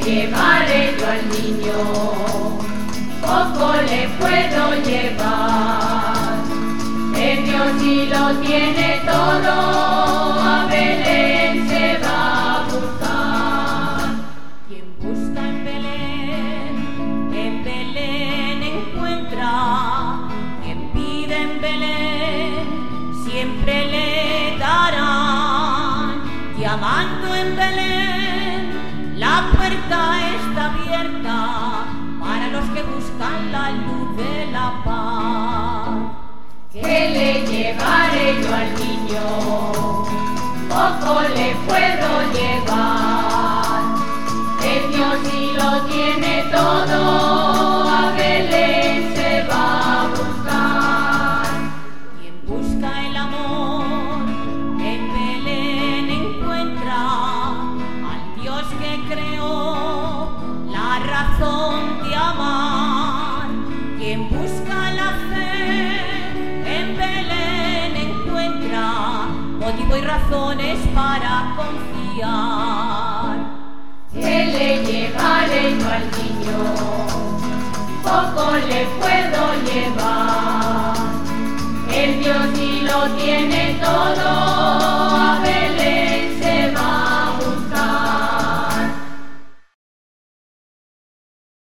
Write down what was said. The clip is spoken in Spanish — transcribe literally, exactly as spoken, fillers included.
llevaré yo al niño, poco le puedo llevar. El Dios sí lo tiene todo, a Belén se va a buscar. Quien busca en Belén, en Belén encuentra. Quien pide en Belén, siempre le darán. Llamando en Belén, la puerta está abierta para los que buscan la luz de la paz. ¿Qué le llevaré yo al niño? Poco le puedo llevar. El Dios sí lo tiene todo, a Belén se va a buscar. Quien busca el amor, en Belén encuentra al Dios que creó la razón de amar. Quien busca la fe, en Belén encuentra motivo y razones para confiar. ¿Qué le llevaré yo al niño? Poco le puedo llevar. El Dios sí lo tiene todo.